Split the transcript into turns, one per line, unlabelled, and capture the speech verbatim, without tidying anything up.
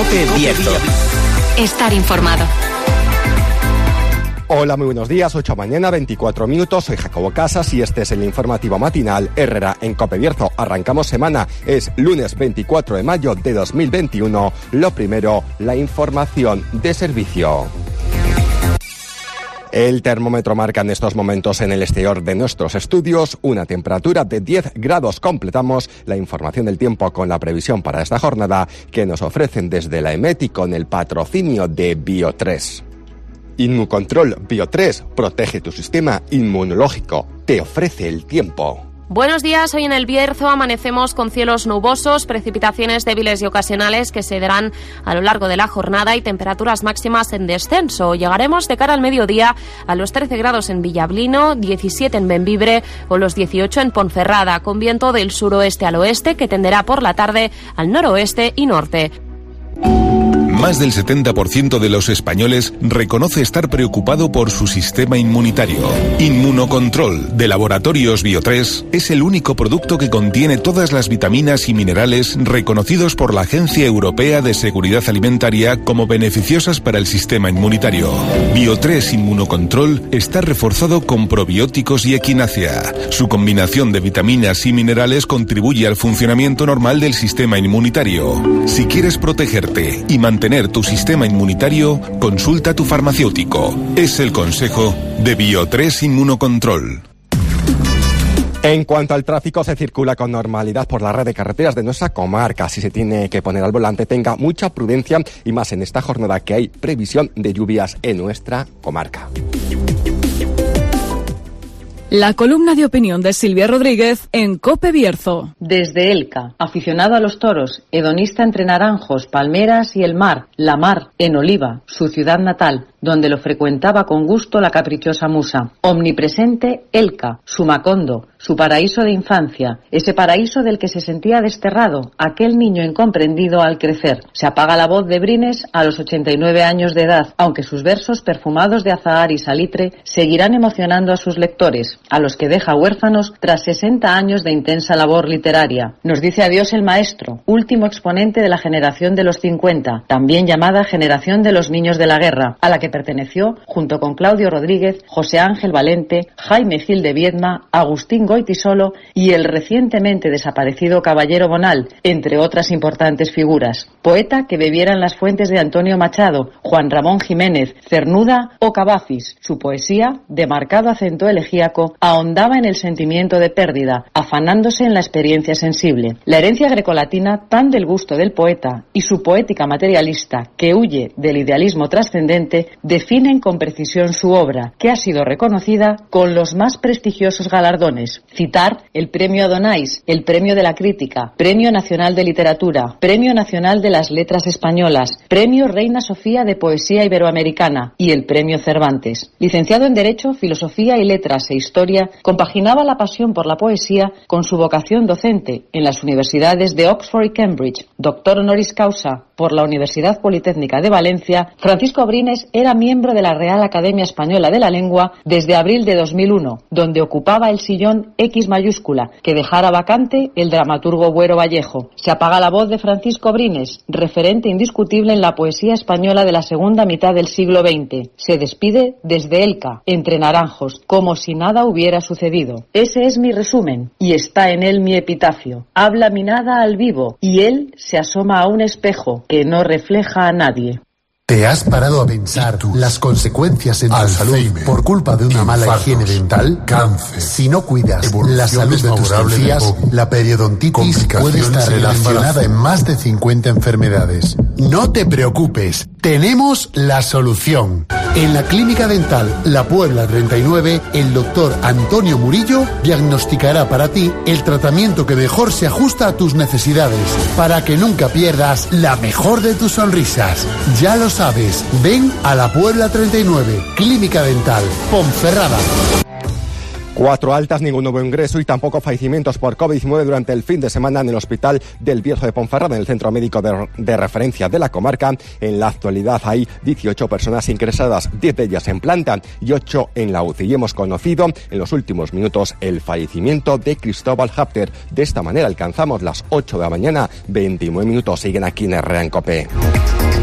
Cope Bierzo.
Estar informado.
Hola, muy buenos días, ocho mañana, veinticuatro minutos, soy Jacobo Casas y este es el informativo matinal Herrera en Cope Bierzo. Arrancamos semana, es lunes veinticuatro de mayo de dos mil veintiuno. Lo primero, la información de servicio. El termómetro marca en estos momentos en el exterior de nuestros estudios una temperatura de diez grados. Completamos la información del tiempo con la previsión para esta jornada que nos ofrecen desde la EMET y con el patrocinio de Bio tres. Inmucontrol Bio tres protege tu sistema inmunológico. Te ofrece el tiempo.
Buenos días, hoy en el Bierzo amanecemos con cielos nubosos, precipitaciones débiles y ocasionales que se darán a lo largo de la jornada y temperaturas máximas en descenso. Llegaremos de cara al mediodía a los trece grados en Villablino, diecisiete en Bembibre o los dieciocho en Ponferrada, con viento del suroeste al oeste que tenderá por la tarde al noroeste y norte.
Más del setenta por ciento de los españoles reconoce estar preocupado por su sistema inmunitario. Inmunocontrol de Laboratorios Bio tres es el único producto que contiene todas las vitaminas y minerales reconocidos por la Agencia Europea de Seguridad Alimentaria como beneficiosas para el sistema inmunitario. Bio tres Inmunocontrol está reforzado con probióticos y equinacia. Su combinación de vitaminas y minerales contribuye al funcionamiento normal del sistema inmunitario. Si quieres protegerte y mantener tu sistema inmunitario, consulta a tu farmacéutico. Es el consejo de Bio tres Inmunocontrol.
En cuanto al tráfico, se circula con normalidad por la red de carreteras de nuestra comarca. Si se tiene que poner al volante, tenga mucha prudencia y más en esta jornada que hay previsión de lluvias en nuestra comarca.
La columna de opinión de Silvia Rodríguez en Cope Bierzo.
Desde Elca, aficionado a los toros, hedonista entre naranjos, palmeras y el mar, la mar, en Oliva, su ciudad natal, donde lo frecuentaba con gusto la caprichosa musa. Omnipresente Elca, su Macondo, su paraíso de infancia, ese paraíso del que se sentía desterrado, aquel niño incomprendido al crecer. Se apaga la voz de Brines a los ochenta y nueve años de edad, aunque sus versos perfumados de azahar y salitre seguirán emocionando a sus lectores, a los que deja huérfanos tras sesenta años de intensa labor literaria. Nos dice adiós el maestro, último exponente de la generación de los cincuenta, también llamada generación de los niños de la guerra, a la que perteneció junto con Claudio Rodríguez, José Ángel Valente, Jaime Gil de Viedma, Agustín Goytisolo y el recientemente desaparecido Caballero Bonal, entre otras importantes figuras. Poeta que bebiera en las fuentes de Antonio Machado, Juan Ramón Jiménez, Cernuda o Cavafis. Su poesía, de marcado acento elegíaco, ahondaba en el sentimiento de pérdida, afanándose en la experiencia sensible. La herencia grecolatina, tan del gusto del poeta, y su poética materialista, que huye del idealismo trascendente, definen con precisión su obra, que ha sido reconocida con los más prestigiosos galardones. Citar el Premio Adonais, el Premio de la Crítica, Premio Nacional de Literatura, Premio Nacional de las Letras Españolas, Premio Reina Sofía de Poesía Iberoamericana y el Premio Cervantes. Licenciado en Derecho, Filosofía y Letras e Historia, compaginaba la pasión por la poesía con su vocación docente en las universidades de Oxford y Cambridge. Doctor honoris causa por la Universidad Politécnica de Valencia, Francisco Brines era miembro de la Real Academia Española de la Lengua desde abril de dos mil uno, donde ocupaba el sillón X mayúscula, que dejara vacante el dramaturgo Buero Vallejo. Se apaga la voz de Francisco Brines, referente indiscutible en la poesía española de la segunda mitad del siglo veinte. Se despide desde Elca, entre naranjos, como si nada hubiera sucedido. Ese es mi resumen, y está en él mi epitafio. Habla mi nada al vivo, y él se asoma a un espejo que no refleja a nadie.
¿Te has parado a pensar las consecuencias en tu salud por culpa de una mala higiene dental? Cáncer. Si no cuidas la salud de tus encías, la periodontitis puede estar relacionada en más de cincuenta enfermedades. No te preocupes, tenemos la solución. En la Clínica Dental La Puebla treinta y nueve, el doctor Antonio Murillo diagnosticará para ti el tratamiento que mejor se ajusta a tus necesidades, para que nunca pierdas la mejor de tus sonrisas. Ya lo sabes, ven a La Puebla treinta y nueve, Clínica Dental, Ponferrada.
Cuatro altas, ningún nuevo ingreso y tampoco fallecimientos por COVID diecinueve durante el fin de semana en el Hospital del Bierzo de Ponferrada, en el centro médico de, de referencia de la comarca. En la actualidad hay dieciocho personas ingresadas, diez de ellas en planta y ocho en la U C I. Y hemos conocido en los últimos minutos el fallecimiento de Cristóbal Hapter. De esta manera alcanzamos las ocho de la mañana, veintinueve minutos. Siguen aquí en Herrera en COPE.